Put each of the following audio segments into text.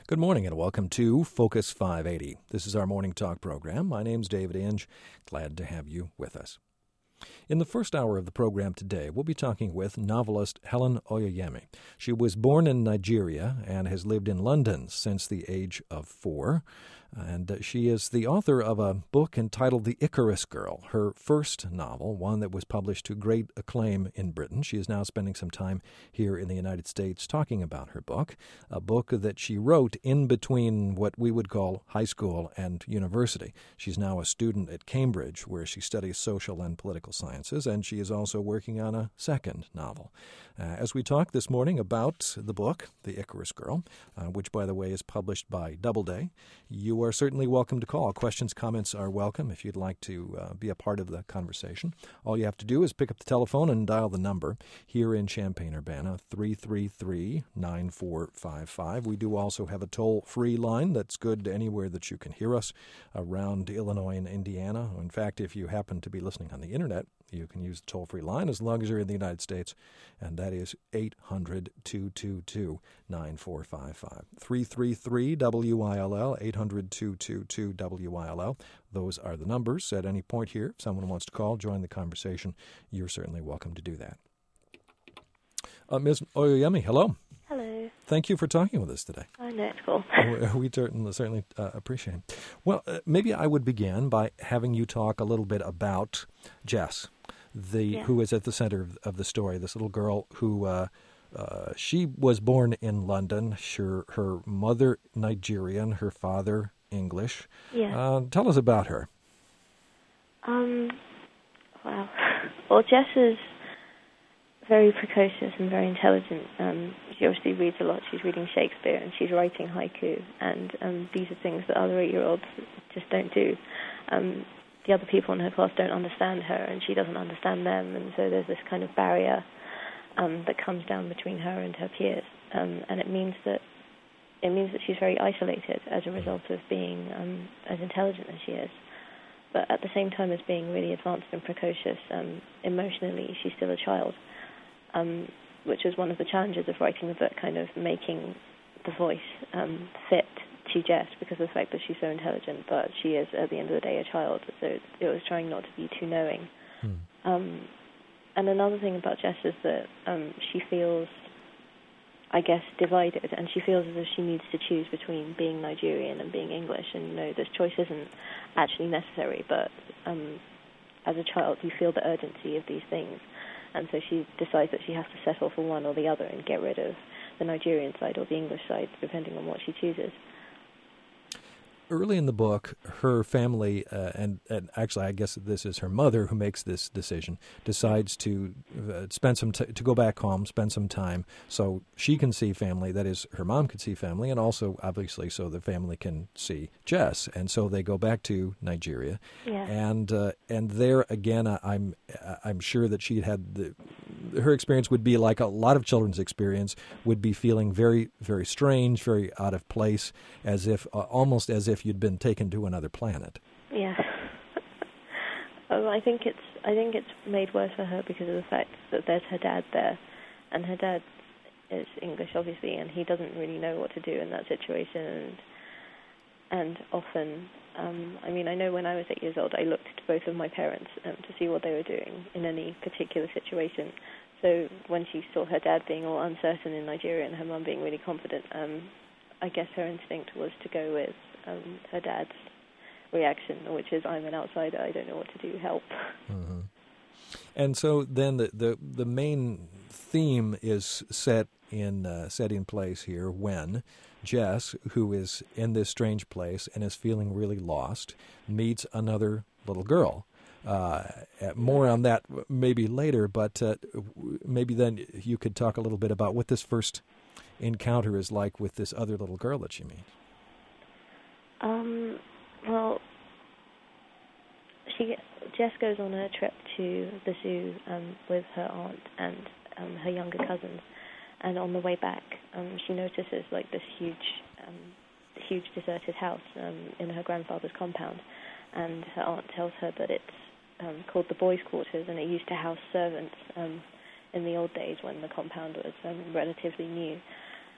Good morning and welcome to Focus 580. This is our morning talk program. My name's David Inge. Glad to have you with us. In the first hour of the program today, we'll be talking with novelist Helen Oyeyemi. She was born in Nigeria and has lived in London since the age of 4. And she is the author of a book entitled The Icarus Girl, her first novel, one that was published to great acclaim in Britain. She is now spending some time here in the United States talking about her book, a book that she wrote in between what we would call high school and university. She's now a student at Cambridge, where she studies social and political sciences, and she is also working on a second novel. As we talk this morning about the book, The Icarus Girl, which, by the way, is published by Doubleday, you are certainly welcome to call. Questions, comments are welcome if you'd like to be a part of the conversation. All you have to do is pick up the telephone and dial the number here in Champaign-Urbana, 333-9455. We do also have a toll-free line that's good anywhere that you can hear us around Illinois and Indiana. In fact, if you happen to be listening on the Internet, you can use the toll-free line as long as you're in the United States, and that is 800-222-9455. 333-WILL, 800-222-WILL. Those are the numbers. At any point here, if someone wants to call, join the conversation, you're certainly welcome to do that. Ms. Oyeyemi, hello. Hello. Thank you for talking with us today. I know, it's cool. We certainly appreciate it. Well, maybe I would begin by having you talk a little bit about Jess, who is at the center of the story, this little girl who she was born in London, her mother Nigerian, her father English. Yeah. Tell us about her. Wow. Well, Jess is very precocious and very intelligent. She obviously reads a lot. She's reading Shakespeare and she's writing haiku, and these are things that other 8-year-olds just don't do. The other people in her class don't understand her, and she doesn't understand them, and so there's this kind of barrier that comes down between her and her peers, and it means that she's very isolated as a result of being as intelligent as she is. But at the same time as being really advanced and precocious, emotionally she's still a child, which is one of the challenges of writing the book, kind of making the voice fit to Jess because of the fact that she's so intelligent, but she is, at the end of the day, a child, so it was trying not to be too knowing. And another thing about Jess is that she feels, I guess, divided, and she feels as if she needs to choose between being Nigerian and being English, and this choice isn't actually necessary, but as a child you feel the urgency of these things, and so she decides that she has to settle for one or the other and get rid of the Nigerian side or the English side, depending on what she chooses. Early in the book, her family, and actually I guess this is her mother who makes this decision, decides to spend to go back home, spend some time so she can see family, that is, her mom can see family, and also, obviously, so the family can see Jess. And so they go back to Nigeria. Yeah. And there, again, I'm sure that she had her experience would be like a lot of children's experience, would be feeling very, very strange, very out of place, as if almost as if you'd been taken to another planet. Yeah. I think it's made worse for her because of the fact that there's her dad there, and her dad is English, obviously, and he doesn't really know what to do in that situation. And often, I know when I was 8 years old, I looked to both of my parents to see what they were doing in any particular situation. So when she saw her dad being all uncertain in Nigeria and her mum being really confident, I guess her instinct was to go with her dad's reaction, which is, I'm an outsider, I don't know what to do, help. Mm-hmm. And so then the main theme is set in place here when Jess, who is in this strange place and is feeling really lost, meets another little girl. More on that maybe later, but maybe then you could talk a little bit about what this first encounter is like with this other little girl that she meets. Well, Jess goes on a trip to the zoo with her aunt and her younger cousins, and on the way back, she notices like this huge deserted house in her grandfather's compound, and her aunt tells her that it's called the boys' quarters, and it used to house servants in the old days when the compound was relatively new.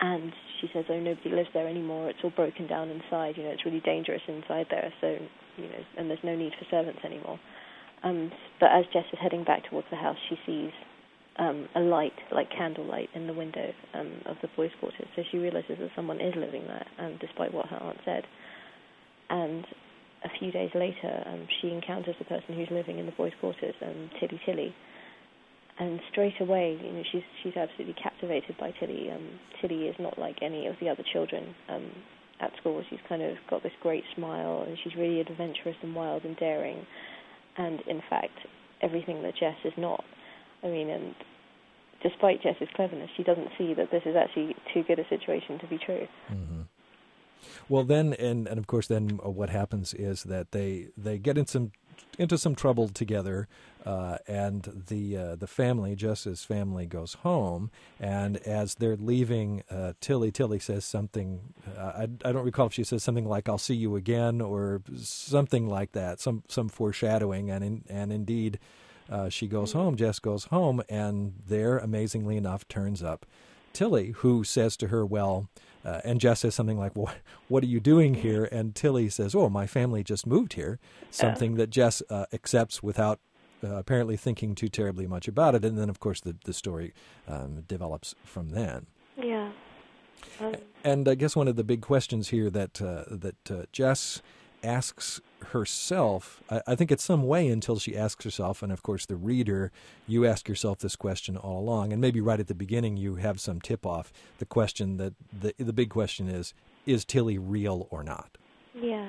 And she says, oh, nobody lives there anymore. It's all broken down inside. It's really dangerous inside there. So, and there's no need for servants anymore. But as Jess is heading back towards the house, she sees a light, like candlelight, in the window of the boys' quarters. So she realizes that someone is living there, despite what her aunt said. And a few days later, she encounters the person who's living in the boys' quarters, Tilly. And straight away, she's absolutely captivated by Tilly. Tilly is not like any of the other children at school. She's kind of got this great smile, and she's really adventurous and wild and daring. And in fact, everything that Jess is not. And despite Jess's cleverness, she doesn't see that this is actually too good a situation to be true. Mm-hmm. Well, then, and of course, then what happens is that they get into some trouble together, and the family, Jess's family, goes home. And as they're leaving, Tilly says something. I don't recall if she says something like "I'll see you again" or something like that. Some foreshadowing, and indeed, she goes home. Jess goes home, and there, amazingly enough, turns up Tilly, who says to her, well. And Jess says something like, well, what are you doing here? And Tilly says, oh, my family just moved here, something that Jess accepts without apparently thinking too terribly much about it. And then, of course, the story develops from then. Yeah. And I guess one of the big questions here that Jess asks herself, I think it's some way until she asks herself, and of course the reader, you ask yourself this question all along, and maybe right at the beginning you have some tip-off. The question that the big question is Tilly real or not? Yes.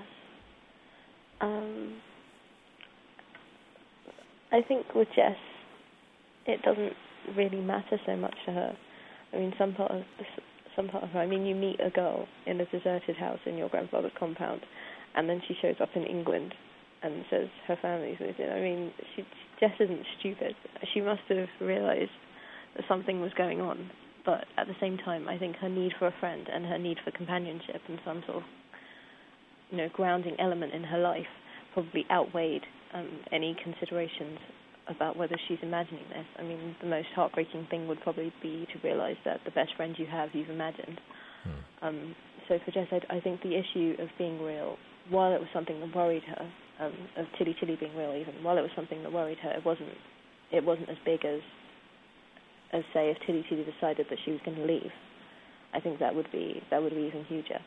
I think with Jess, it doesn't really matter so much to her. Some part of her, you meet a girl in a deserted house in your grandfather's compound, and then she shows up in England and says her family's moved in. Jess isn't stupid. She must have realized that something was going on. But at the same time, I think her need for a friend and her need for companionship and some sort of, grounding element in her life probably outweighed any considerations about whether she's imagining this. The most heartbreaking thing would probably be to realize that the best friend you have, you've imagined. So for Jess, I think the issue of being real, while it was something that worried her, of Tilly being real even, while it was something that worried her, it wasn't as big as say if Tilly decided that she was going to leave. I think that would be even huger.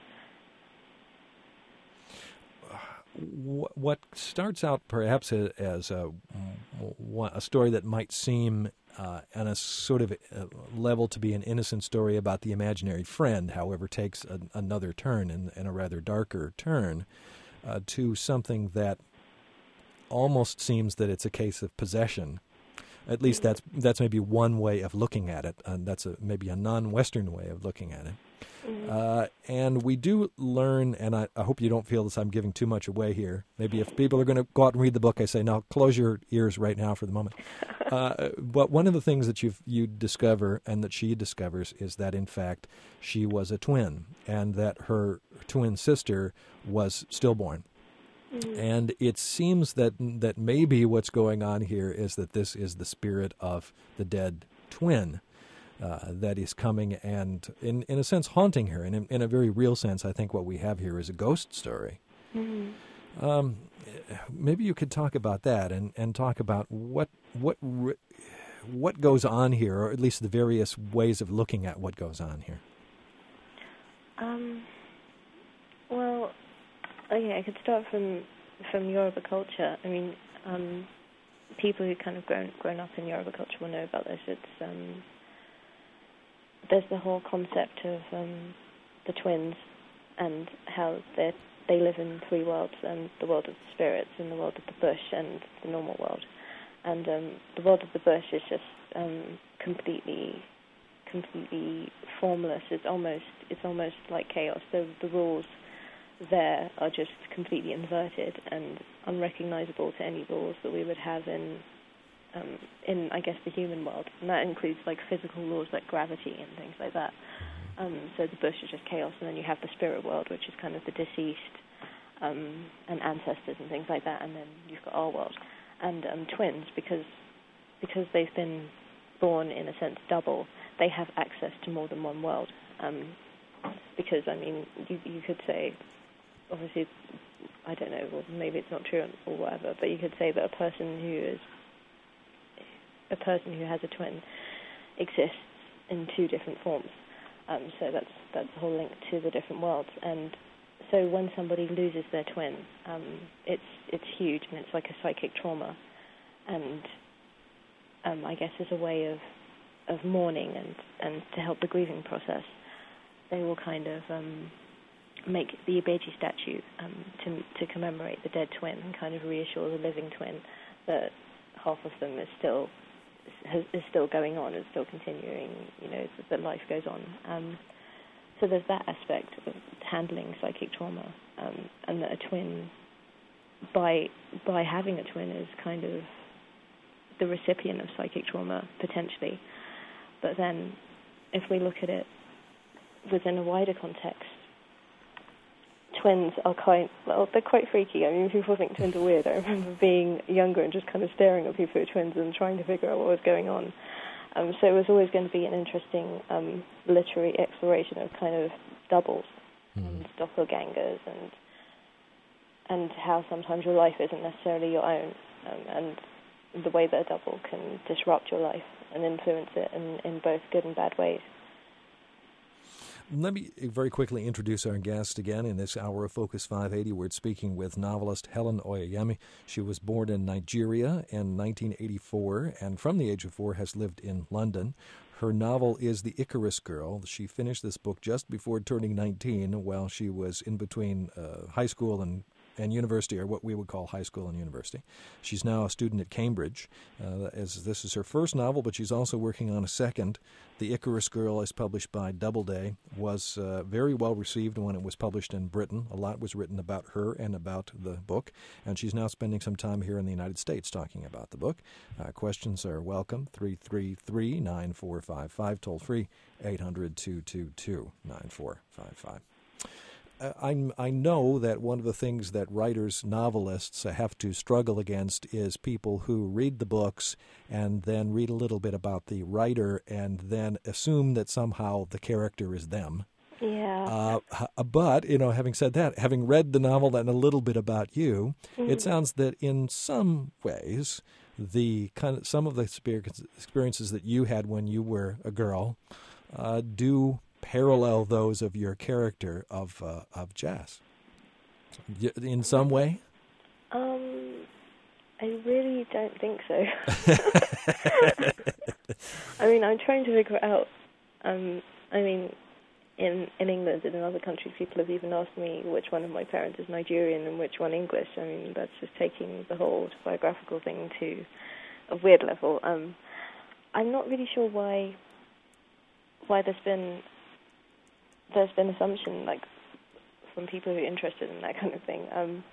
What starts out perhaps as a story that might seem on a sort of level to be an innocent story about the imaginary friend, however, takes another turn and a rather darker turn to something that almost seems that it's a case of possession. At least that's maybe one way of looking at it. That's maybe a non-Western way of looking at it. And we do learn, and I hope you don't feel this I'm giving too much away here. Maybe if people are going to go out and read the book, I say, now close your ears right now for the moment. But one of the things that you discover and that she discovers is that, in fact, she was a twin and that her twin sister was stillborn. And it seems that maybe what's going on here is that this is the spirit of the dead twin that is coming and, in a sense, haunting her. And in a very real sense, I think what we have here is a ghost story. Maybe you could talk about that and talk about what goes on here, or at least the various ways of looking at what goes on here. Well, okay, I could start from Yoruba culture. People who kind of grown up in Yoruba culture will know about this. It's there's the whole concept of the twins and how they live in three worlds, the world of the spirits and the world of the bush and the normal world. And the world of the bush is just completely formless. It's almost like chaos. The rules there are just completely inverted and unrecognizable to any rules that we would have in I guess the human world, and that includes like physical laws like gravity and things like that. So the bush is just chaos, and then you have the spirit world, which is kind of the deceased and ancestors and things like that, and then you've got our world. And twins, because they've been born in a sense double, they have access to more than one world. because, I mean, you could say, obviously, I don't know, well, maybe it's not true or whatever, but you could say that a person who has a twin exists in two different forms. So that's the whole link to the different worlds. And so when somebody loses their twin, it's huge, and it's like a psychic trauma. And I guess as a way of mourning and to help the grieving process, they will kind of make the Ibeji statue to commemorate the dead twin and kind of reassure the living twin that half of them is still going on, is still continuing, that life goes on. So there's that aspect of handling psychic trauma, and that a twin, by having a twin, is kind of the recipient of psychic trauma, potentially. But then, if we look at it within a wider context, twins are they're quite freaky. I mean, people think twins are weird. I remember being younger and just kind of staring at people who were twins and trying to figure out what was going on. So it was always going to be an interesting literary exploration of kind of doubles and doppelgangers and how sometimes your life isn't necessarily your own, and the way that a double can disrupt your life and influence it in both good and bad ways. Let me very quickly introduce our guest again in this hour of Focus 580. We're speaking with novelist Helen Oyeyemi. She was born in Nigeria in 1984 and from the age of 4 has lived in London. Her novel is The Icarus Girl. She finished this book just before turning 19 while she was in between high school and university, or what we would call high school and university. She's now a student at Cambridge, as this is her first novel, but she's also working on a second. The Icarus Girl is published by Doubleday, was very well received when it was published in Britain. A lot was written about her and about the book, and she's now spending some time here in the United States talking about the book. Questions are welcome, 333-9455, toll free, 800-222-9455. I know that one of the things that writers, novelists have to struggle against is people who read the books and then read a little bit about the writer and then assume that somehow the character is them. Yeah. But, having said that, having read the novel and a little bit about you, it sounds that in some ways some of the experiences that you had when you were a girl do parallel those of your character of Jess in some way? I really don't think so. I mean, I'm trying to figure it out. I mean, in England and in other countries, people have even asked me which one of my parents is Nigerian and which one English. I mean, that's just taking the whole biographical thing to a weird level. I'm not really sure why there's been assumption, like, from people who are interested in that kind of thing.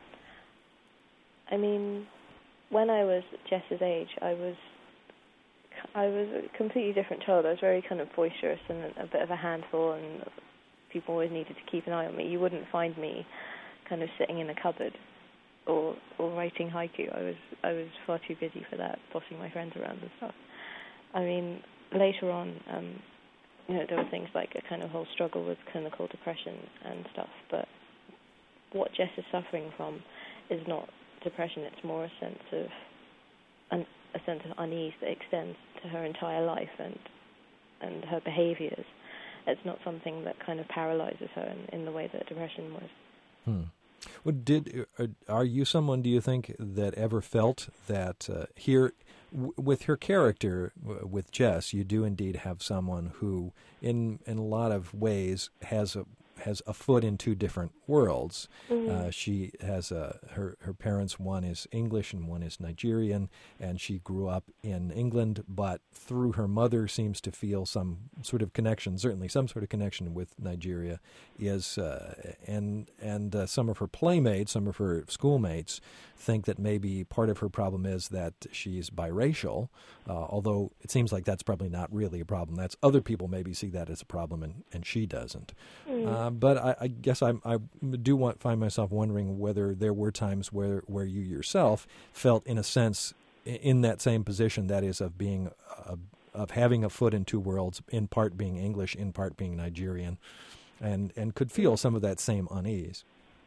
I mean, when I was Jess's age, I was a completely different child. I was very kind of boisterous and a bit of a handful, and people always needed to keep an eye on me. You wouldn't find me kind of sitting in a cupboard or writing haiku. I was far too busy for that, bossing my friends around and stuff. I mean, later on, there were things like a kind of whole struggle with clinical depression and stuff, but what Jess is suffering from is not depression. It's more a sense of unease that extends to her entire life and her behaviors. It's not something that kind of paralyzes her in the way that depression was. Well, are you someone, do you think, that ever felt that here, with her character, with Jess, you do indeed have someone who, in a lot of ways, has a foot in two different worlds. She has her parents, one is English and one is Nigerian, and she grew up in England, but through her mother seems to feel some sort of connection, certainly some sort of connection with Nigeria, and some of her playmates, some of her schoolmates think that maybe part of her problem is that she's biracial, although it seems like that's probably not really a problem. That's other people maybe see that as a problem, and she doesn't. But I guess I do find myself wondering whether there were times where you yourself felt, in a sense, in that same position, that is, of being of having a foot in two worlds, in part being English, in part being Nigerian, and could feel some of that same unease.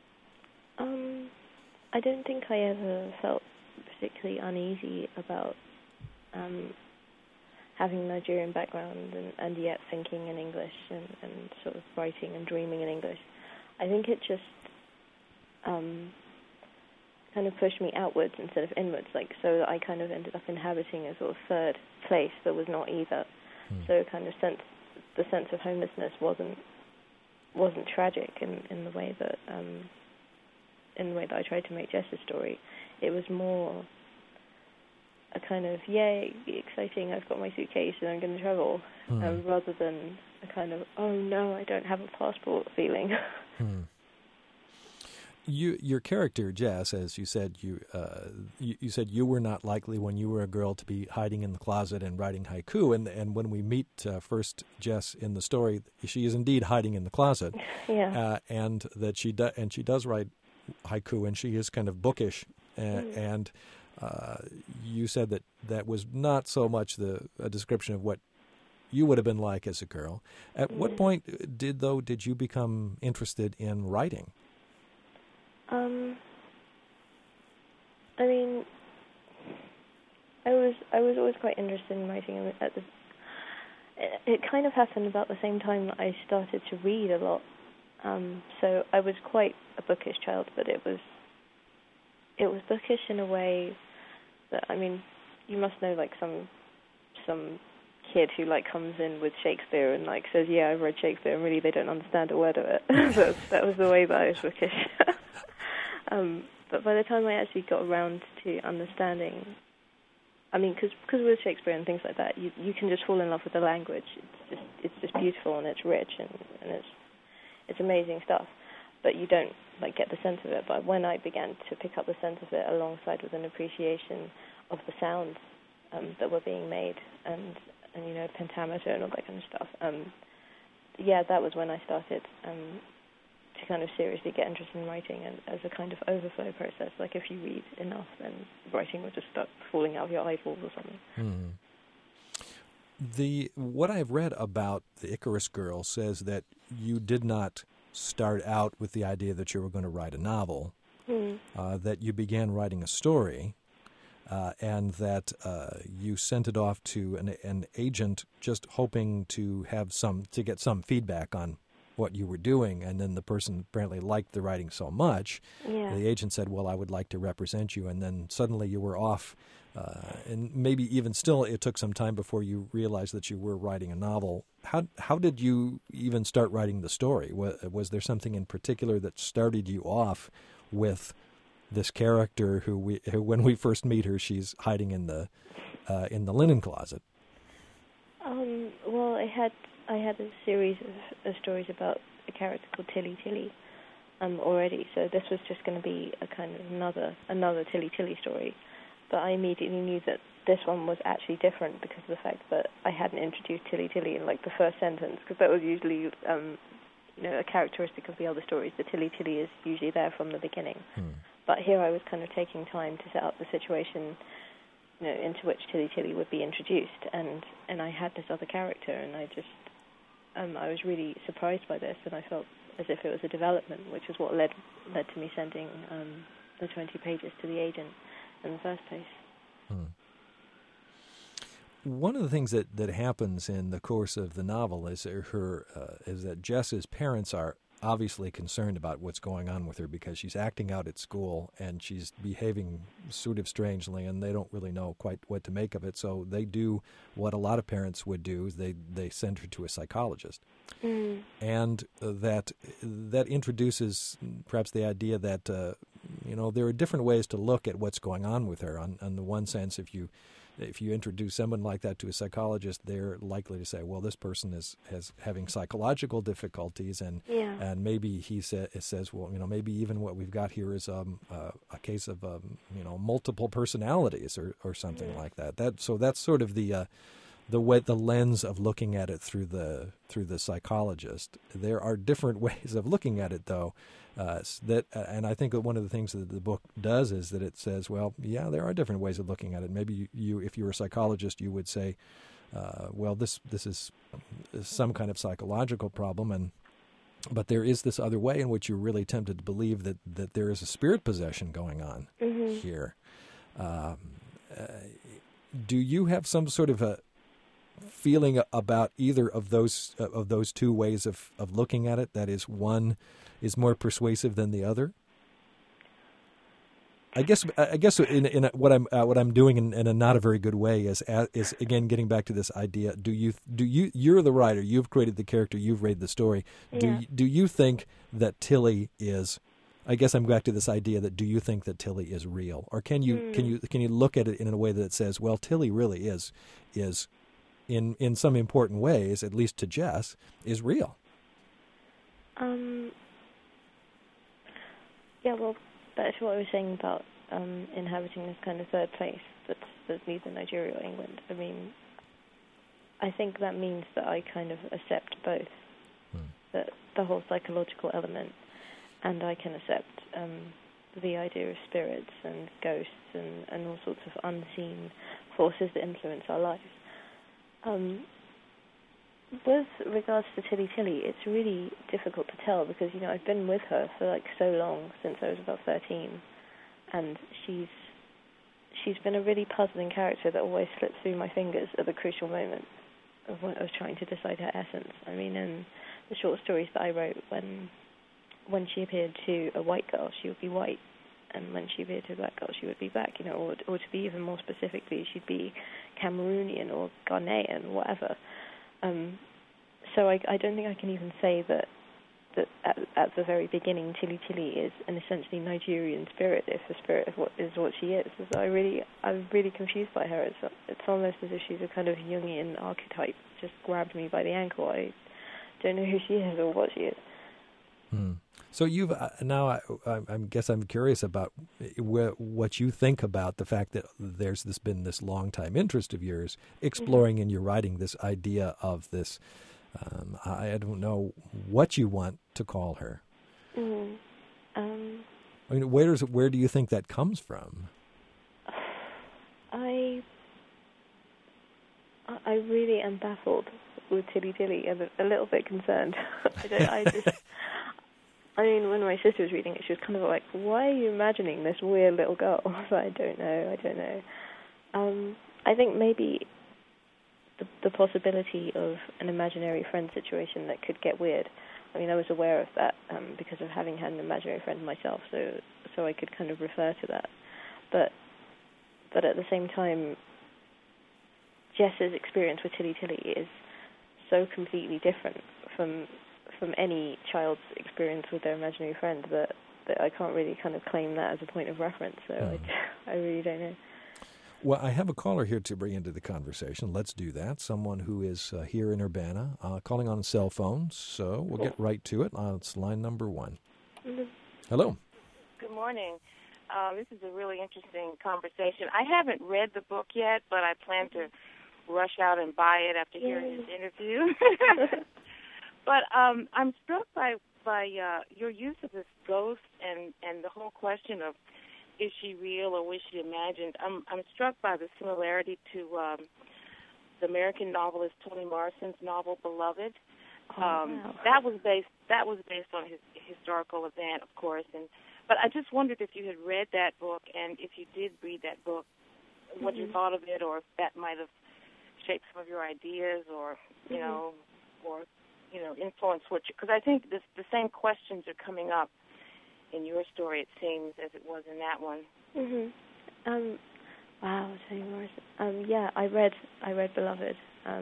I don't think I ever felt particularly uneasy about having a Nigerian background and yet thinking in English and sort of writing and dreaming in English. I think it just kind of pushed me outwards instead of inwards, so I kind of ended up inhabiting a sort of third place that was not either. So kind of the sense of homelessness wasn't tragic in the way that I tried to make Jess's story. It was more a kind of, yay, exciting, I've got my suitcase and I'm going to travel, rather than a kind of, oh no, I don't have a passport feeling. Your character, Jess, as you said, you said you were not likely when you were a girl to be hiding in the closet and writing haiku. And when we meet first Jess in the story, she is indeed hiding in the closet. Yeah. And that she does write haiku, and she is kind of bookish. And you said that was not so much a description of what you would have been like as a girl. At what point did you become interested in writing? I mean, I was always quite interested in writing. It kind of happened about the same time that I started to read a lot. So I was quite a bookish child, but it was bookish in a way that, I mean, you must know some kid who comes in with Shakespeare and says, yeah, I've read Shakespeare, and really they don't understand a word of it. So that was the way that I was bookish. But by the time I actually got around to understanding, I mean, because with Shakespeare and things like that, you can just fall in love with the language. It's just beautiful and it's rich and it's amazing stuff. But you don't get the sense of it. But when I began to pick up the sense of it, alongside with an appreciation of the sounds that were being made and pentameter and all that kind of stuff, that was when I started to kind of seriously get interested in writing, and as a kind of overflow process. If you read enough, then writing will just start falling out of your eyeballs or something. What I've read about the Icarus Girl says that you did not start out with the idea that you were going to write a novel, that you began writing a story, and that you sent it off to an agent just hoping to get some feedback on what you were doing, and then the person apparently liked the writing so much. Yeah. The agent said, well, I would like to represent you, and then suddenly you were off, and maybe even still it took some time before you realized that you were writing a novel. How did you even start writing the story? Was there something in particular that started you off with this character who when we first meet her, she's hiding in the linen closet? Well, I had a series of stories about a character called Tilly Tilly already, so this was just going to be a kind of another Tilly Tilly story. But I immediately knew that this one was actually different because of the fact that I hadn't introduced Tilly Tilly in the first sentence, because that was usually a characteristic of the other stories. The Tilly Tilly is usually there from the beginning. But here I was kind of taking time to set up the situation into which Tilly Tilly would be introduced, and I had this other character, and I just I was really surprised by this, and I felt as if it was a development, which is what led to me sending the 20 pages to the agent in the first place. One of the things that happens in the course of the novel is that Jess's parents are obviously concerned about what's going on with her, because she's acting out at school and she's behaving sort of strangely, and they don't really know quite what to make of it. So they do what a lot of parents would do, is they send her to a psychologist. And that introduces perhaps the idea that there are different ways to look at what's going on with her. On the one sense, if you introduce someone like that to a psychologist, they're likely to say, well, this person is having psychological difficulties, and maybe he says, well, maybe even what we've got here is a case of multiple personalities or something like that. So that's sort of the lens of looking at it through the psychologist. There are different ways of looking at it, though. And I think that one of the things that the book does is that it says, well, yeah, there are different ways of looking at it. Maybe you if you were a psychologist, you would say, well, this is some kind of psychological problem, but there is this other way in which you're really tempted to believe that there is a spirit possession going on here. Do you have some sort of a feeling about either of those two ways of looking at it? That is, one is more persuasive than the other. I guess in what I'm doing in a not a very good way is again getting back to this idea. You're the writer. You've created the character. You've read the story. Yeah. Do you think that Tilly is? I guess I'm back to this idea that do you think that Tilly is real, or can you look at it in a way that says, well, Tilly really is in some important ways, at least to Jess, is real. Yeah, well, that's what I was saying about inhabiting this kind of third place that's neither Nigeria or England. I mean, I think that means that I kind of accept both, the whole psychological element, and I can accept the idea of spirits and ghosts and all sorts of unseen forces that influence our lives. With regards to Tilly, it's really difficult to tell because, I've been with her for like so long, since I was about 13, and she's been a really puzzling character that always slips through my fingers at the crucial moment of when I was trying to decide her essence. I mean, in the short stories that I wrote, when she appeared to a white girl, she would be white, and when she appeared to a black girl, she would be black, or to be even more specifically, she'd be Cameroonian or Ghanaian, whatever. So I don't think I can even say that at the very beginning, Tilly is an essentially Nigerian spirit, if the spirit is what she is. So I'm really confused by her. It's almost as if she's a kind of Jungian archetype, just grabbed me by the ankle. I don't know who she is or what she is. So you've now. I guess I'm curious about what you think about the fact that there's been this long time interest of yours exploring in your writing this idea of this. I don't know what you want to call her. I mean, where do you think that comes from? I really am baffled with Tilly and a little bit concerned. I mean, when my sister was reading it, she was kind of like, why are you imagining this weird little girl? So I don't know. I think maybe the possibility of an imaginary friend situation that could get weird. I mean, I was aware of that because of having had an imaginary friend myself, so I could kind of refer to that. But at the same time, Jess's experience with Tilly is so completely different from any child's experience with their imaginary friend that I can't really kind of claim that as a point of reference. So I really don't know. Well, I have a caller here to bring into the conversation. Let's do that. Someone who is here in Urbana, calling on a cell phone. So we'll get right to it. It's line number 1. Mm-hmm. Hello. Good morning. This is a really interesting conversation. I haven't read the book yet, but I plan to rush out and buy it after hearing this interview. But I'm struck by your use of this ghost and the whole question of is she real or was she imagined? I'm struck by the similarity to the American novelist Toni Morrison's novel Beloved. Wow. That was based on his historical event, of course. But I just wondered if you had read that book, and if you did read that book, what you thought of it, or if that might have shaped some of your ideas, or influence what you, because I think the same questions are coming up in your story, it seems, as it was in that one. Wow, Toni Morrison. Yeah, I read Beloved.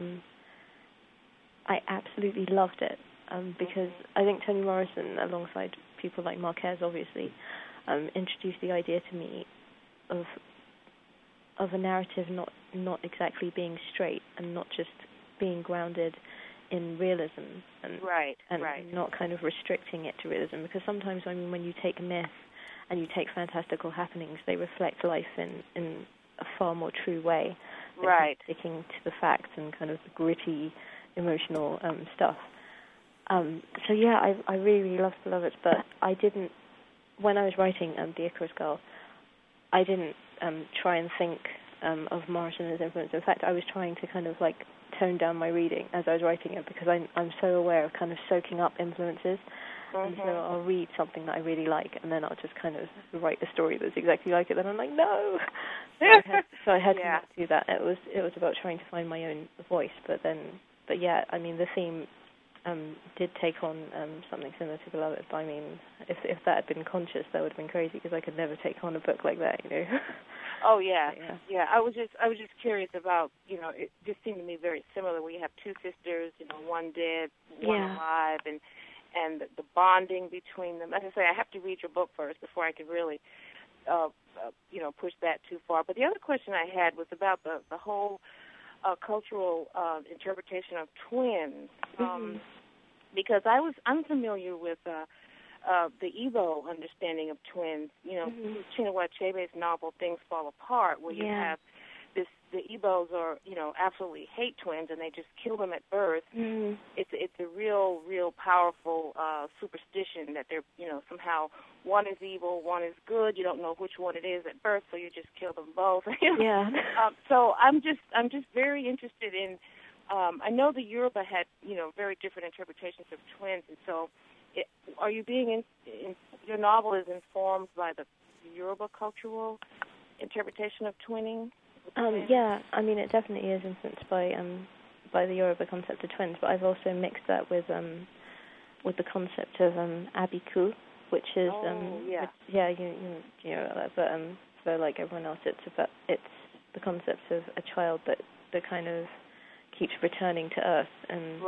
I absolutely loved it because I think Toni Morrison, alongside people like Marquez, obviously, introduced the idea to me of a narrative not exactly being straight and not just being grounded in realism and not kind of restricting it to realism, because sometimes when you take myth and you take fantastical happenings, they reflect life in a far more true way than sticking to the facts and kind of the gritty emotional stuff. So yeah, I really loved Beloved, but I didn't, when I was writing The Icarus Girl, I didn't try and think of Morrison as influence. In fact, I was trying to kind of like toned down my reading as I was writing it, because I'm so aware of kind of soaking up influences. And so I'll read something that I really like, and then I'll just kind of write a story that's exactly like it. Then I'm like, no. So I had to not do that. It was about trying to find my own voice, but yeah, I mean, the theme did take on something similar to Beloved. But I mean, if that had been conscious, that would have been crazy, because I could never take on a book like that, you know. Oh yeah. I was just curious about, you know, it just seemed to me very similar. Where you have two sisters, you know, one dead, one alive, and the bonding between them. As I say, I have to read your book first before I can really, you know, push that too far. But the other question I had was about the whole cultural interpretation of twins, because I'm familiar with the Igbo understanding of twins. You know, Chinua Achebe's novel Things Fall Apart, where you have the Igbos are, you know, absolutely hate twins, and they just kill them at birth. It's a real powerful superstition that they're, you know, somehow one is evil, one is good. You don't know which one it is at birth, so you just kill them both. So I'm just very interested in. I know the Yoruba had, you know, very different interpretations of twins, and so are you being your novel is informed by the Yoruba cultural interpretation of twinning? Yeah, I mean, it definitely is influenced by the Yoruba concept of twins, but I've also mixed that with the concept of abiku, which is you know that, but for like everyone else, it's the concept of a child that kind of keeps returning to Earth and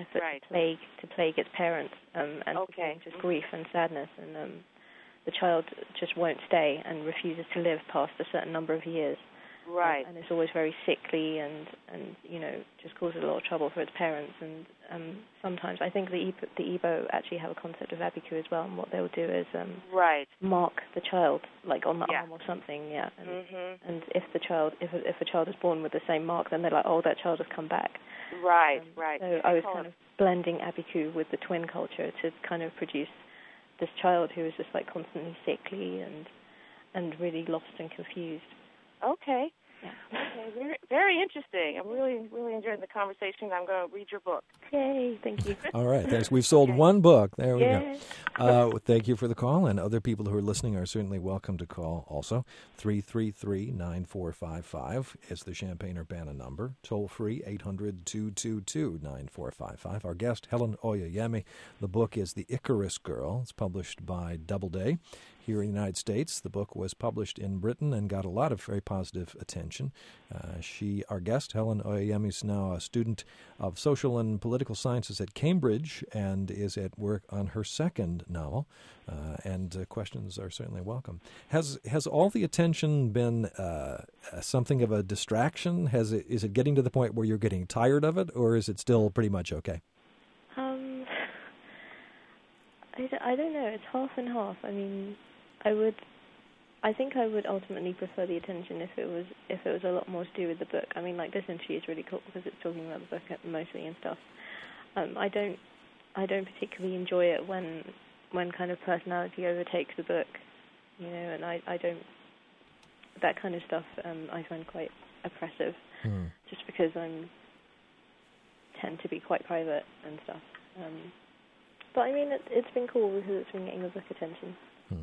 to plague its parents and just grief and sadness, and the child just won't stay and refuses to live past a certain number of years. Right. And it's always very sickly and you know, just causes a lot of trouble for its parents. And sometimes I think the Igbo actually have a concept of abiku as well, and what they'll do is mark the child, like on the arm or something, and if a child is born with the same mark, then they're like, oh, that child has come back. Right. So I was kind of blending abiku with the twin culture to kind of produce this child who is just like constantly sickly and really lost and confused. Okay. Yeah. Okay. Very, very interesting. I'm really, really enjoying the conversation. I'm going to read your book. Yay! Thank you. All right. Thanks. We've sold one book. There we go. Thank you for the call, and other people who are listening are certainly welcome to call. Also, 333-9455 is the Champaign-Urbana number. Toll free 800-222-9455. Our guest Helen Oyeyemi. The book is The Icarus Girl. It's published by Doubleday. Here in the United States, the book was published in Britain and got a lot of very positive attention. Our guest, Helen Oyeyemi, is now a student of social and political sciences at Cambridge and is at work on her second novel. And questions are certainly welcome. Has all the attention been something of a distraction? Is it getting to the point where you're getting tired of it, or is it still pretty much okay? I don't know. It's half and half. I mean, I think I would ultimately prefer the attention if it was a lot more to do with the book. I mean, like, this interview is really cool because it's talking about the book mostly and stuff. I don't particularly enjoy it when kind of personality overtakes the book, you know, and I don't, that kind of stuff I find quite oppressive, just because I tend to be quite private and stuff. But I mean, it's been cool because it's been getting the book attention.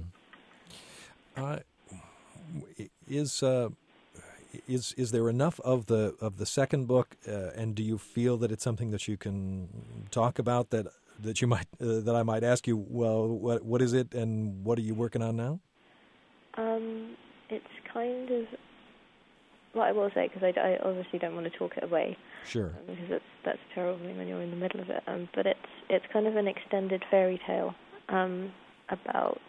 Is there enough of the second book, and do you feel that it's something that you can talk about that you might that I might ask you? Well, what is it, and what are you working on now? It's kind of what I will say, because I obviously don't want to talk it away. Sure. Because that's a terrible thing when you're in the middle of it. But it's kind of an extended fairy tale about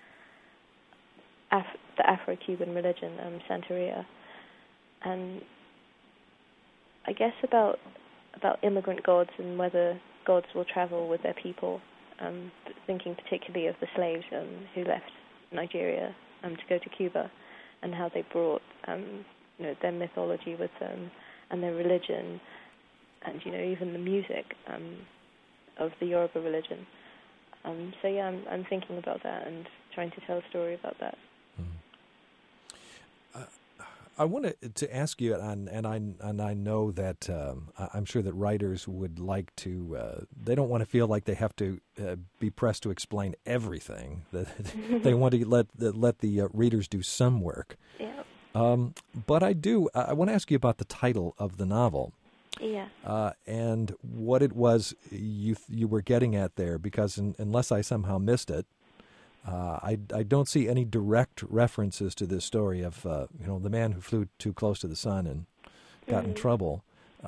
the Afro-Cuban religion, Santeria, and I guess about immigrant gods and whether gods will travel with their people, thinking particularly of the slaves who left Nigeria to go to Cuba, and how they brought their mythology with them and their religion, and even the music of the Yoruba religion. So yeah, I'm thinking about that and trying to tell a story about that. I wanted to ask you, and I know that I'm sure that writers would like to. They don't want to feel like they have to be pressed to explain everything. That they want to let the readers do some work. Yeah. But I do. I want to ask you about the title of the novel. Yeah. And what it was you were getting at there, because unless I somehow missed it, I don't see any direct references to this story of the man who flew too close to the sun and got in trouble,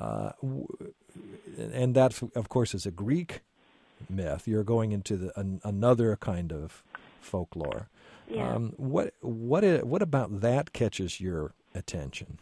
and that of course is a Greek myth. You're going into another kind of folklore. Yeah. What about that catches your attention?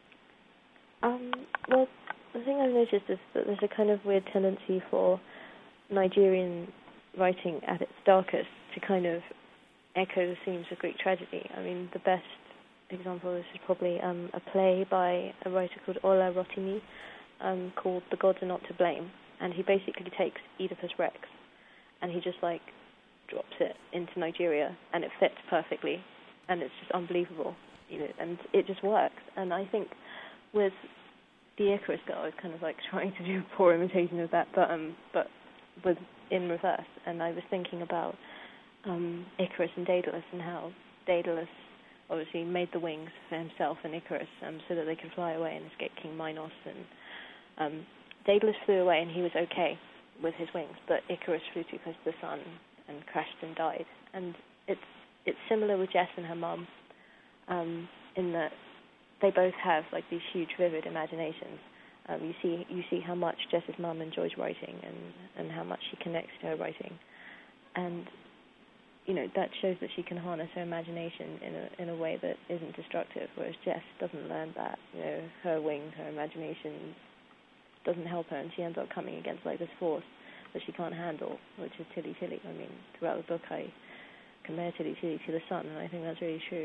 Well, the thing I've noticed is that there's a kind of weird tendency for Nigerian writing at its darkest to kind of echo the themes of Greek tragedy. I mean, the best example of this is probably a play by a writer called Ola Rotimi called The Gods Are Not to Blame, and he basically takes Oedipus Rex and he just drops it into Nigeria, and it fits perfectly, and it's just unbelievable, and it just works. And I think with the Icarus Girl, I was kind of trying to do a poor imitation of that, but with in reverse. And I was thinking about Icarus and Daedalus, and how Daedalus obviously made the wings for himself and Icarus so that they could fly away and escape King Minos. And Daedalus flew away and he was okay with his wings, but Icarus flew too close to the sun and crashed and died. And it's similar with Jess and her mum, in that they both have these huge, vivid imaginations. You see how much Jess's mum enjoys writing, and how much she connects to her writing, and that shows that she can harness her imagination in a way that isn't destructive. Whereas Jess doesn't learn that. Her wings, her imagination doesn't help her, and she ends up coming against this force that she can't handle, which is Tilly Tilly. I mean, throughout the book, I compare Tilly Tilly to the sun, and I think that's really true.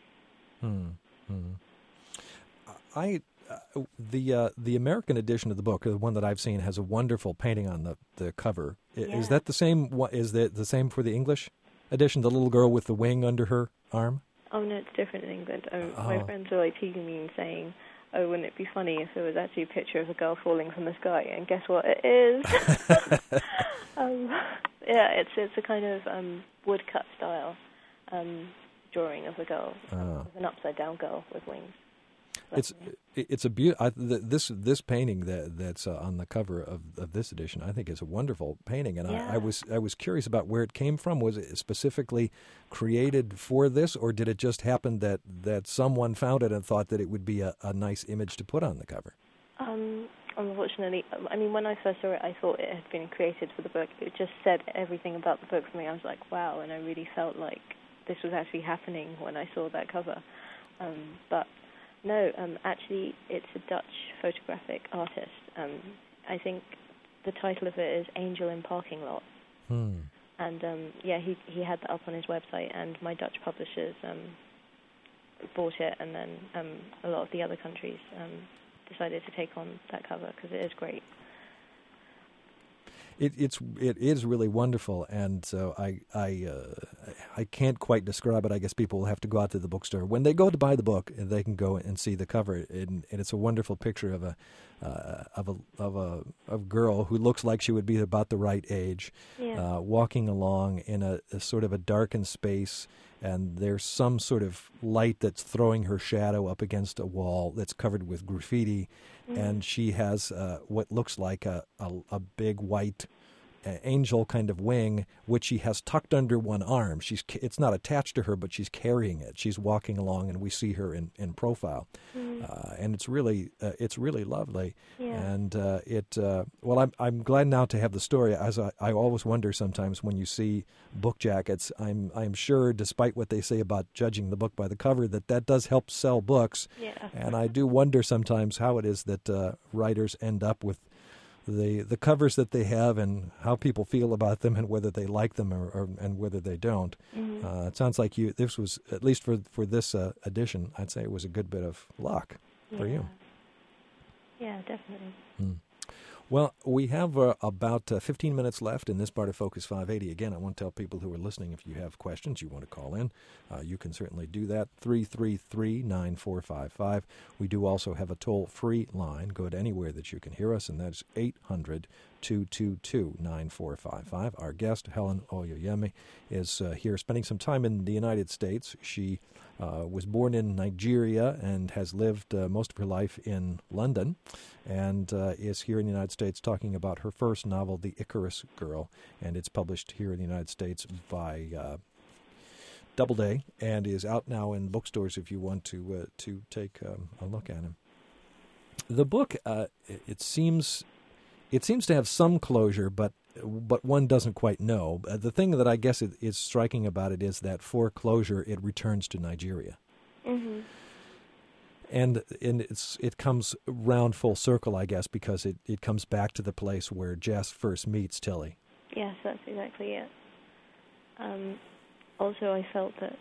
The American edition of the book, the one that I've seen, has a wonderful painting on the cover. Yeah. Is that the same? Is that the same for the English edition? The little girl with the wing under her arm? Oh no, it's different in England. My friends were teasing me and saying, "Oh, wouldn't it be funny if there was actually a picture of a girl falling from the sky?" And guess what? It is. It's a kind of woodcut style drawing of a girl, of an upside down girl with wings. It's a beautiful. This painting that's on the cover of this edition, I think, is a wonderful painting, and I was curious about where it came from. Was it specifically created for this, or did it just happen that someone found it and thought that it would be a nice image to put on the cover? Unfortunately, I mean, when I first saw it, I thought it had been created for the book. It just said everything about the book for me. I was like, wow, and I really felt like this was actually happening when I saw that cover. But no, actually, it's a Dutch photographic artist. I think the title of it is Angel in Parking Lot. And he had that up on his website, and my Dutch publishers bought it, and then a lot of the other countries decided to take on that cover because it is great. It is really wonderful, and so I can't quite describe it. I guess people will have to go out to the bookstore when they go to buy the book, and they can go and see the cover. And it's a wonderful picture of a girl who looks like she would be about the right age, walking along in a sort of a darkened space, and there's some sort of light that's throwing her shadow up against a wall that's covered with graffiti, and she has what looks like a big white angel kind of wing, which she has tucked under one arm. It's not attached to her, but she's carrying it. She's walking along, and we see her in profile, and it's really lovely. And I'm glad now to have the story. As I always wonder sometimes when you see book jackets, I'm sure, despite what they say about judging the book by the cover, that does help sell books. And I do wonder sometimes how it is that writers end up with the covers that they have, and how people feel about them, and whether they like them and whether they don't. It sounds like this was, at least for this edition, I'd say it was a good bit of luck for you. Yeah, definitely. Well, we have about 15 minutes left in this part of Focus 580. Again, I want to tell people who are listening, if you have questions you want to call in, you can certainly do that, 333-9455. We do also have a toll-free line. Go to anywhere that you can hear us, and that's 800-222-9455. Our guest, Helen Oyoyemi, is here spending some time in the United States. She was born in Nigeria and has lived most of her life in London, and is here in the United States talking about her first novel, The Icarus Girl, and it's published here in the United States by Doubleday, and is out now in bookstores if you want to take a look at him. The book, it seems to have some closure, but one doesn't quite know. The thing that I guess is striking about it is that for closure, it returns to Nigeria. Mm-hmm. And it comes round full circle, I guess, because it comes back to the place where Jess first meets Tilly. Yes, that's exactly it. Also, I felt that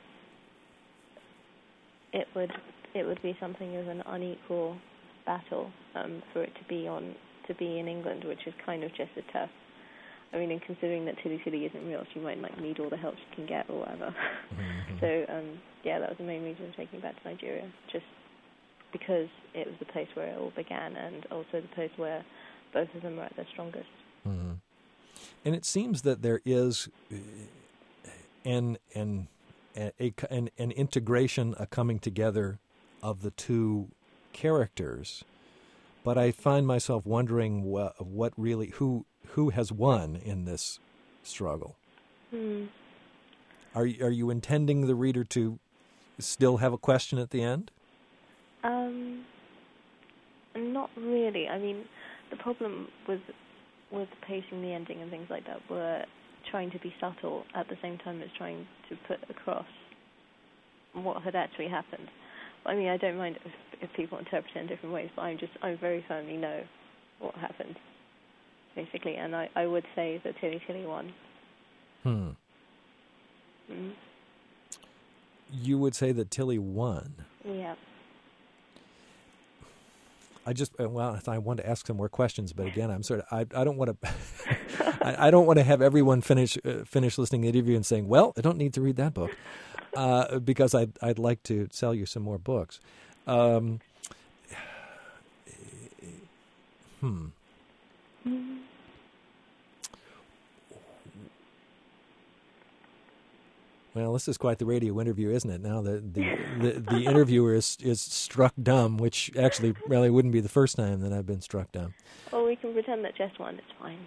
it would be something of an unequal battle for it to be in England, which is kind of just as tough. I mean, and considering that Tilly isn't real, she might need all the help she can get or whatever. Mm-hmm. So, that was the main reason for taking it back to Nigeria, just because it was the place where it all began, and also the place where both of them were at their strongest. Mm-hmm. And it seems that there is an integration, a coming together of the two characters, but I find myself wondering what really who has won in this struggle. Are you intending the reader to still have a question at the end? Not really. I mean, the problem with pacing the ending and things like that were trying to be subtle at the same time as trying to put across what had actually happened. I mean, I don't mind if people interpret it in different ways, but I very firmly know what happened, basically, and I would say that Tilly won. You would say that Tilly won? Yeah. I want to ask some more questions, but again, I don't want to. I don't want to have everyone finish listening to the interview and saying, "Well, I don't need to read that book," because I'd like to sell you some more books. Well, this is quite the radio interview, isn't it? Now the interviewer is struck dumb, which actually really wouldn't be the first time that I've been struck dumb. Well, we can pretend that Jess won. It's fine.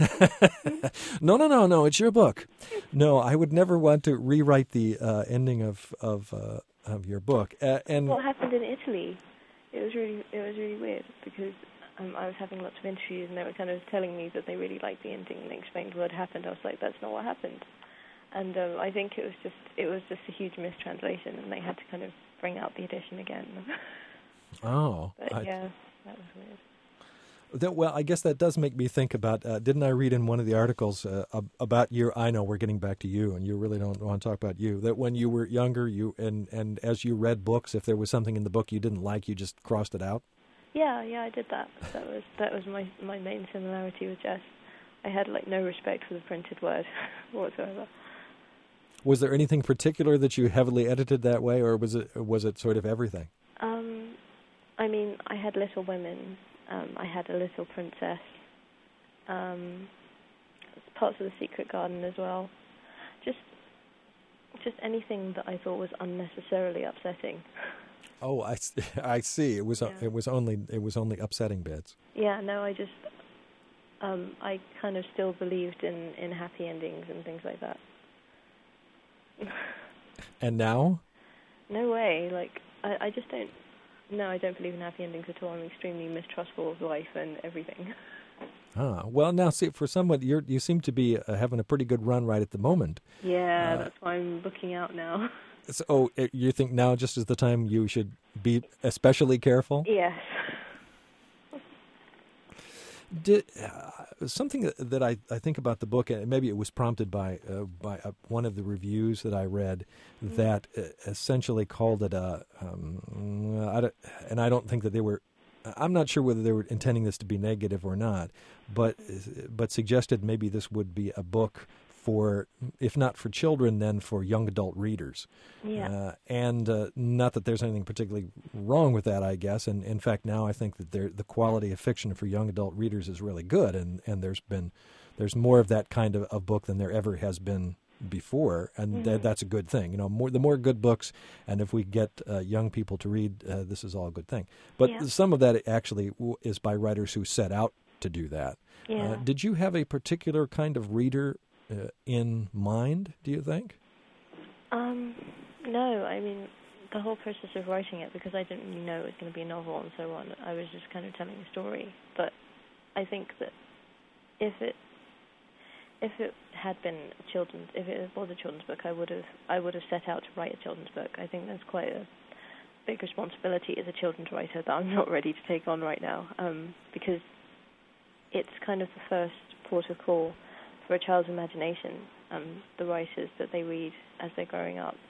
No. It's your book. No, I would never want to rewrite the ending of your book. And what happened in Italy? It was really weird because I was having lots of interviews and they were kind of telling me that they really liked the ending and they explained what happened. I was like, that's not what happened. And I think it was just a huge mistranslation, and they had to kind of bring out the edition again. Oh, but that was weird. Well, I guess that does make me think about. Didn't I read in one of the articles about you? I know we're getting back to you, and you really don't want to talk about you. That when you were younger, you and as you read books, if there was something in the book you didn't like, you just crossed it out. Yeah, I did that. That was my main similarity with Jess. I had no respect for the printed word whatsoever. Was there anything particular that you heavily edited that way, or was it sort of everything? I mean, I had Little Women. I had a Little Princess. Parts of The Secret Garden as well. Just anything that I thought was unnecessarily upsetting. Oh, I see. It was only upsetting bits. Yeah, no, I just I kind of still believed in happy endings and things like that. And now? No way. I just don't. No, I don't believe in happy endings at all. I'm extremely mistrustful of life and everything. Well, now see, for someone you seem to be having a pretty good run right at the moment. Yeah, that's why I'm looking out now. So, you think now just is the time you should be especially careful? Yes. Something that I think about the book, and maybe it was prompted by one of the reviews that I read, that essentially called it and I don't think that they were I'm not sure whether they were intending this to be negative or not, but suggested maybe this would be a book for, if not for children, then for young adult readers. Yeah. And not that there's anything particularly wrong with that, I guess. And in fact, now I think that the quality of fiction for young adult readers is really good, and there's more of that kind of book than there ever has been before, and that's a good thing. The more good books, and if we get young people to read, this is all a good thing. But some of that actually is by writers who set out to do that. Yeah. Did you have a particular kind of reader in mind, do you think? No, I mean, the whole process of writing it, because I didn't really know it was going to be a novel and so on, I was just kind of telling a story. But I think that if it had been if it was a children's book, I would have set out to write a children's book. I think that's quite a big responsibility as a children's writer that I'm not ready to take on right now, because it's kind of the first port of call for a child's imagination, the writers that they read as they're growing up.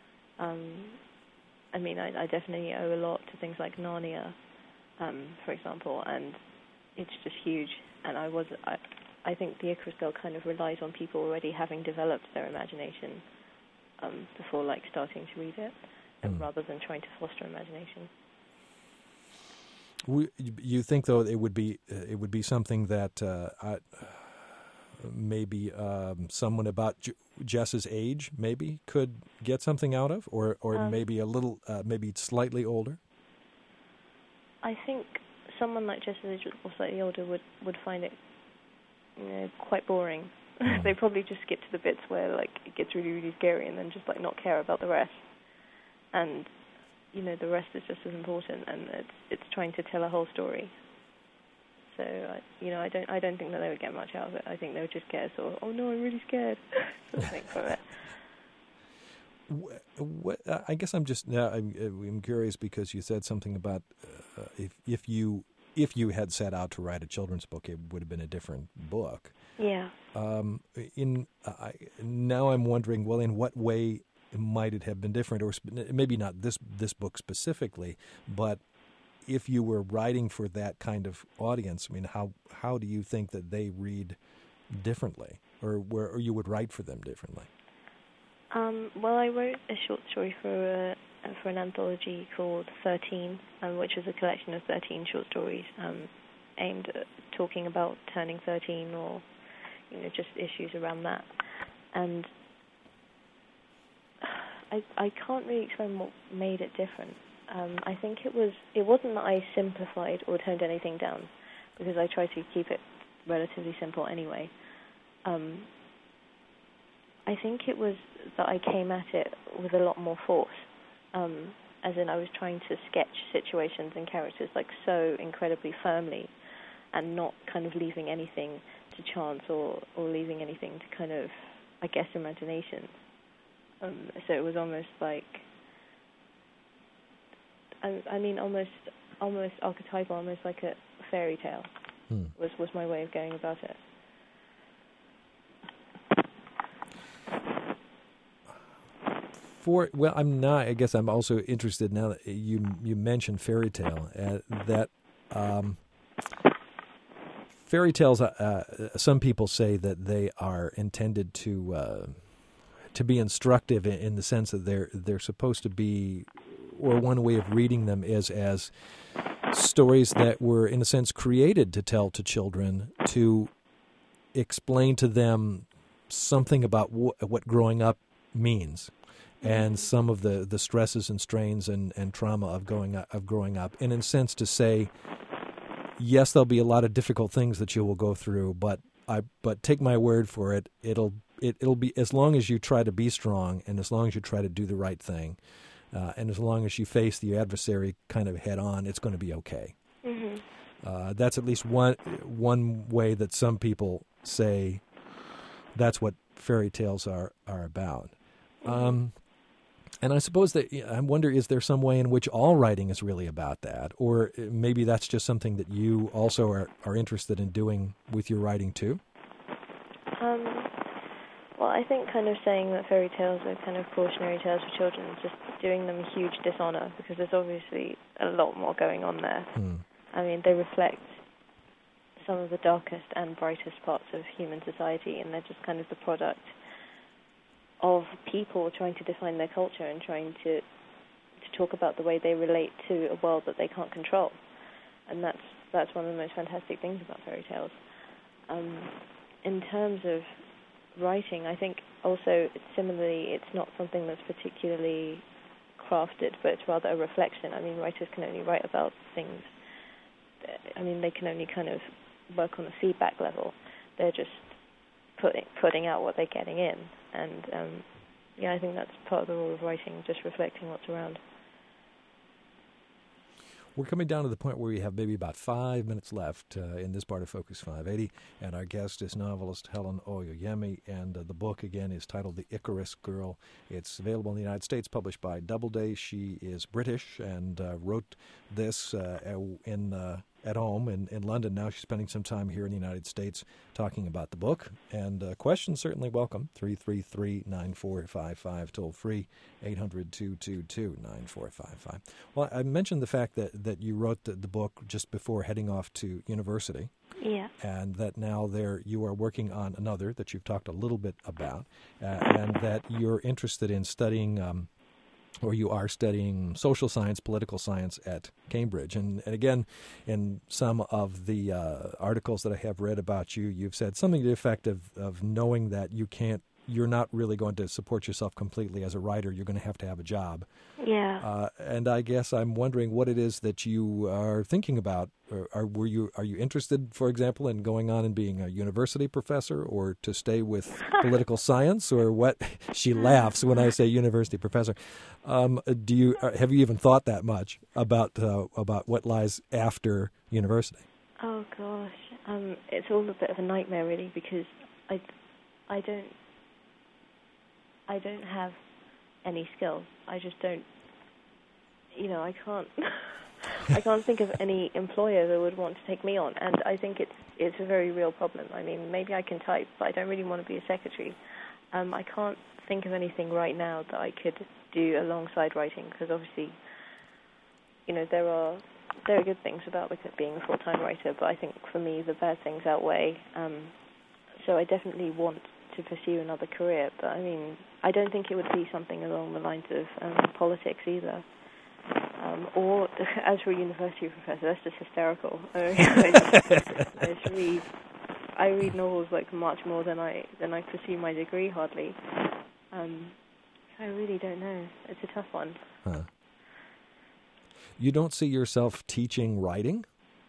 I mean, I definitely owe a lot to things like Narnia, for example, and it's just huge. And I think The Icarus Girl kind of relies on people already having developed their imagination before starting to read it, rather than trying to foster imagination. You think, though, it would be something that maybe someone about Jess's age maybe could get something out of, or maybe a little, maybe slightly older? I think someone like Jess's age or slightly older would find it quite boring. They probably just skip to the bits where it gets really, really scary, and then just not care about the rest. And the rest is just as important, and it's trying to tell a whole story. So I don't think that they would get much out of it. I think they would just get sort of, oh no, I'm really scared, sort of thing from it. I guess I'm just I'm curious, because you said something about if you had set out to write a children's book, it would have been a different book. Yeah. Now I'm wondering, well, in what way might it have been different, or maybe not this book specifically, but if you were writing for that kind of audience, I mean, how do you think that they read differently, or you would write for them differently? Well, I wrote a short story for an anthology called 13, which is a collection of 13 short stories aimed at talking about turning 13, or just issues around that. And I can't really explain what made it different. I think it wasn't that I simplified or toned anything down, because I try to keep it relatively simple anyway. I think it was that I came at it with a lot more force, as in I was trying to sketch situations and characters so incredibly firmly, and not kind of leaving anything to chance or leaving anything to kind of, I guess, imagination. So it was almost almost archetypal, almost like a fairy tale. Was my way of going about it. I guess I'm also interested, now that you mentioned fairy tale, that fairy tales. Some people say that they are intended to be instructive in the sense that they're supposed to be, or one way of reading them is as stories that were, in a sense, created to tell to children, to explain to them something about what growing up means, and some of the stresses and strains and trauma of growing up, and in a sense to say, yes, there'll be a lot of difficult things that you will go through, but take my word for it, it'll be, as long as you try to be strong, and as long as you try to do the right thing, and as long as you face the adversary kind of head on, it's going to be okay. Mm-hmm. That's at least one way that some people say that's what fairy tales are about. Mm-hmm. And I suppose that, I wonder, is there some way in which all writing is really about that? Or maybe that's just something that you also are interested in doing with your writing too? Well, I think kind of saying that fairy tales are kind of cautionary tales for children is just doing them a huge dishonor, because there's obviously a lot more going on there. I mean, they reflect some of the darkest and brightest parts of human society, and they're just kind of the product of people trying to define their culture and trying to talk about the way they relate to a world that they can't control. And that's one of the most fantastic things about fairy tales. In terms of writing, I think also similarly it's not something that's particularly crafted, but it's rather a reflection. I mean, writers can only write about things. I mean, they can only kind of work on the feedback level. They're just putting out what they're getting in. And, I think that's part of the role of writing, just reflecting what's around. We're coming down to the point where we have maybe about 5 minutes left in this part of Focus 580, and our guest is novelist Helen Oyeyemi, and the book, again, is titled The Icarus Girl. It's available in the United States, published by Doubleday. She is British and wrote this at home in London. Now she's spending some time here in the United States talking about the book. And questions certainly welcome. 333-9455, toll free, 800-222-9455. Well, I mentioned the fact that you wrote the book just before heading off to university. Yeah. And that now you are working on another that you've talked a little bit about, and that you're interested in studying or you are studying social science, political science at Cambridge. And again, in some of the articles that I have read about you, you've said something to the effect of knowing that you're not really going to support yourself completely as a writer. You're going to have a job. Yeah. And I guess I'm wondering what it is that you are thinking about. Are you interested, for example, in going on and being a university professor, or to stay with political science, or what? She laughs when I say university professor. Have you even thought that much about what lies after university? Oh gosh, it's all a bit of a nightmare, really, because I don't have any skills. I just don't. I can't. I can't think of any employer that would want to take me on, and I think it's a very real problem. I mean, maybe I can type, but I don't really want to be a secretary. I can't think of anything right now that I could do alongside writing, because obviously, there are good things about being a full-time writer, but I think for me the bad things outweigh. So I definitely want to pursue another career, but I mean, I don't think it would be something along the lines of politics either. Or as for a university professor, that's just hysterical. I read novels like much more than I pursue my degree, hardly. I really don't know. It's a tough one. Huh. You don't see yourself teaching writing?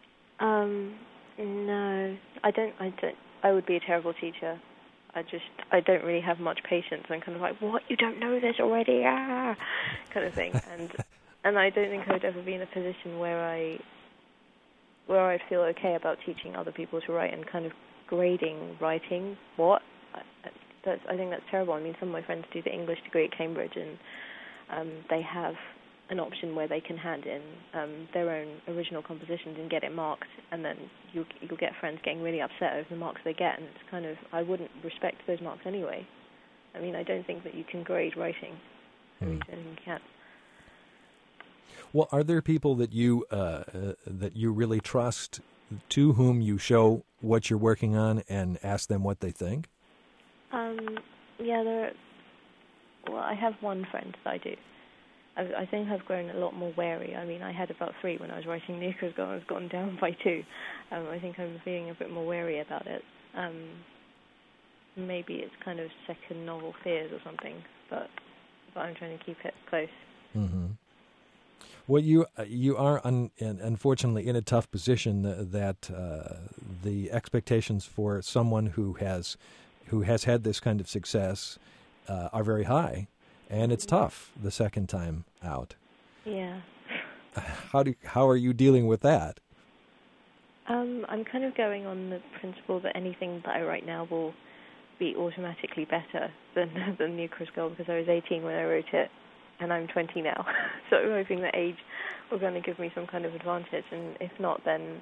No, I don't. I would be a terrible teacher. I don't really have much patience. I'm kind of like, what? You don't know this already? Ah, kind of thing. And I don't think I would ever be in a position where I'd feel okay about teaching other people to write and kind of grading writing. What? I think that's terrible. I mean, some of my friends do the English degree at Cambridge, and they have an option where they can hand in their own original compositions and get it marked, and then you'll get friends getting really upset over the marks they get, and it's kind of, I wouldn't respect those marks anyway. I mean, I don't think that you can grade writing. I really don't think you can. Well, are there people that you really trust, to whom you show what you're working on and ask them what they think? Yeah, I have one friend that I do. I think I've grown a lot more wary. I mean, I had about 3 when I was writing The Icarus Girl. I've gotten down by 2. I think I'm feeling a bit more wary about it. Maybe it's kind of second novel fears or something, but I'm trying to keep it close. Mm-hmm. Well, you are unfortunately in a tough position that the expectations for someone who has had this kind of success are very high, and it's tough the second time out. Yeah. How are you dealing with that? I'm kind of going on the principle that anything that I write now will be automatically better than The Icarus Girl, because I was 18 when I wrote it, and I'm 20 now. So I'm hoping that age will going to give me some kind of advantage, and if not, then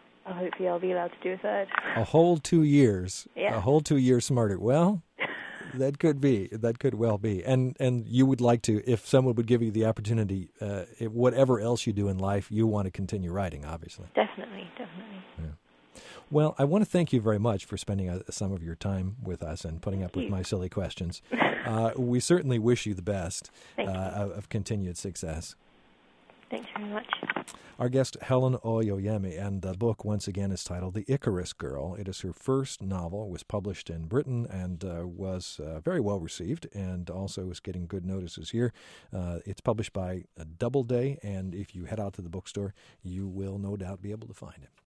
hopefully I'll be allowed to do a third. A whole 2 years. Yeah. A whole 2 years smarter. Well, That could be. That could well be. And you would like to, if someone would give you the opportunity, whatever else you do in life, you want to continue writing, obviously. Definitely. Yeah. Well, I want to thank you very much for spending some of your time with us and putting up with my silly questions. We certainly wish you the best of continued success. Thanks very much. Our guest, Helen Oyoyemi, and the book, once again, is titled The Icarus Girl. It is her first novel. It was published in Britain and was very well received, and also is getting good notices here. It's published by Doubleday, and if you head out to the bookstore, you will no doubt be able to find it.